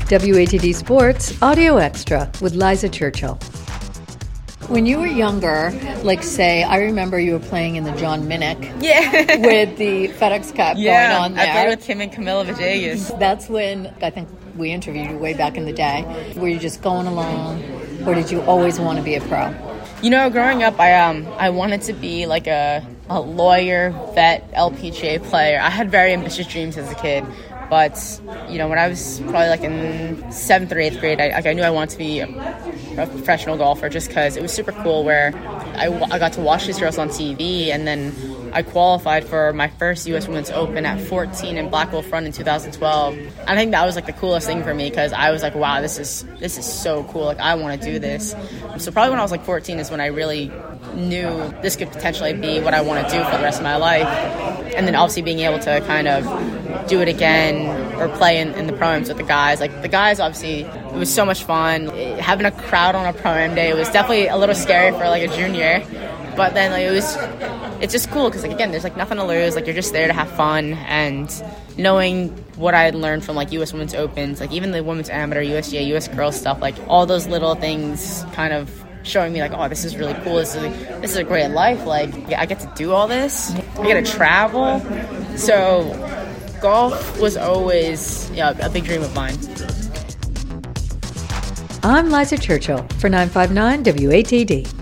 WATD Sports Audio Extra with Liza Churchill. When you were younger, like say, I remember you were playing in the John Minnick with the FedEx Cup going on there. I played with him and Camila Villegas. That's when, I think we interviewed you way back in the day. Were you just going along, or did you always want to be a pro? You know, growing up, I wanted to be like a lawyer, vet, LPGA player. I had very ambitious dreams as a kid. But, you know, when I was probably like in 7th or 8th grade, I knew I wanted to be a professional golfer just because it was super cool where I got to watch these girls on TV, and then I qualified for my first U.S. Women's Open at 14 in Blackwell Front in 2012. I think that was like the coolest thing for me because I was like, wow, this is so cool. Like, I want to do this. So probably when I was like 14 is when I really knew this could potentially be what I want to do for the rest of my life. And then obviously being able to kind of do it again or play in the pro-ams with the guys. Like, the guys, obviously, it was so much fun. Having a crowd on a pro-am day was definitely a little scary for like a junior. But then like, it's just cool because, like, again, there's like nothing to lose. Like, you're just there to have fun, and knowing what I had learned from like U.S. Women's Opens, like even the Women's Amateur, USGA, U.S. Girls stuff, like all those little things kind of showing me like, oh, this is really cool. This is a great life. Like, I get to do all this. I get to travel. So golf was always a big dream of mine. I'm Liza Churchill for 959 WATD.